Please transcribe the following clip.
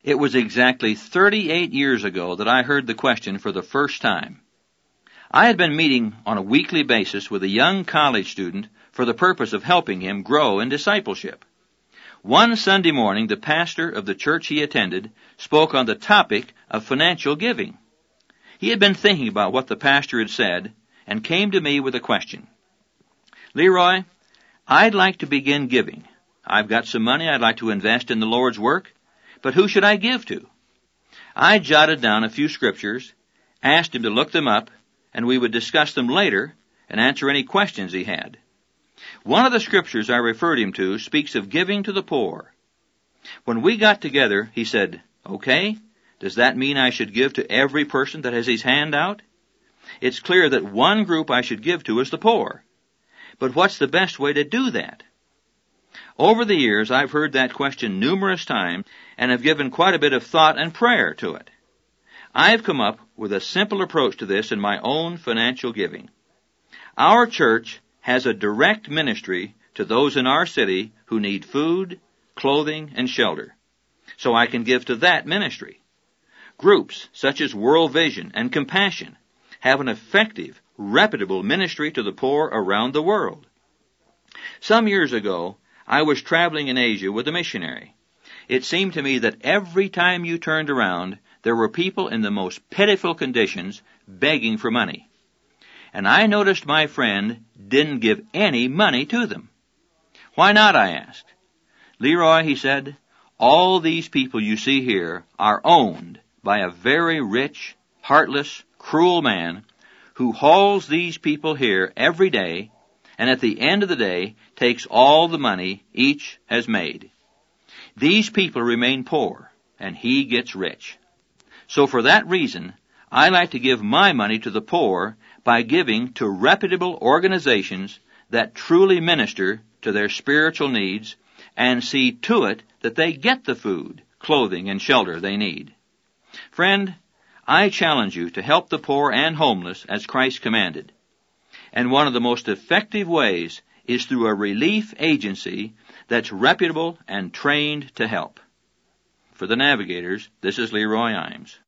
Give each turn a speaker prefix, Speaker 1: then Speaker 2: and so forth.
Speaker 1: It was exactly 38 years ago that I heard the question for the first time. I had been meeting on a weekly basis with a young college student for the purpose of helping him grow in discipleship. One Sunday morning, the pastor of the church he attended spoke on the topic of financial giving. He had been thinking about what the pastor had said and came to me with a question. Leroy, I'd like to begin giving. I've got some money I'd like to invest in the Lord's work, but who should I give to? I jotted down a few scriptures, asked him to look them up, and we would discuss them later and answer any questions he had. One of the scriptures I referred him to speaks of giving to the poor. When we got together, he said, "Okay, does that mean I should give to every person that has his hand out? It's clear that one group I should give to is the poor. But what's the best way to do that?" Over the years, I've heard that question numerous times and have given quite a bit of thought and prayer to it. I've come up with a simple approach to this in my own financial giving. Our church has a direct ministry to those in our city who need food, clothing, and shelter, so I can give to that ministry. Groups such as World Vision and Compassion have an effective, reputable ministry to the poor around the world. Some years ago, I was traveling in Asia with a missionary. It seemed to me that every time you turned around, there were people in the most pitiful conditions begging for money. And I noticed my friend didn't give any money to them. "Why not?" I asked. "Leroy," he said, "all these people you see here are owned by a very rich, heartless, cruel man who hauls these people here every day and at the end of the day takes all the money each has made. These people remain poor, and he gets rich. So for that reason, I like to give my money to the poor by giving to reputable organizations that truly minister to their spiritual needs and see to it that they get the food, clothing, and shelter they need." Friend, I challenge you to help the poor and homeless as Christ commanded. And one of the most effective ways is through a relief agency that's reputable and trained to help. For the Navigators, this is Leroy Imes.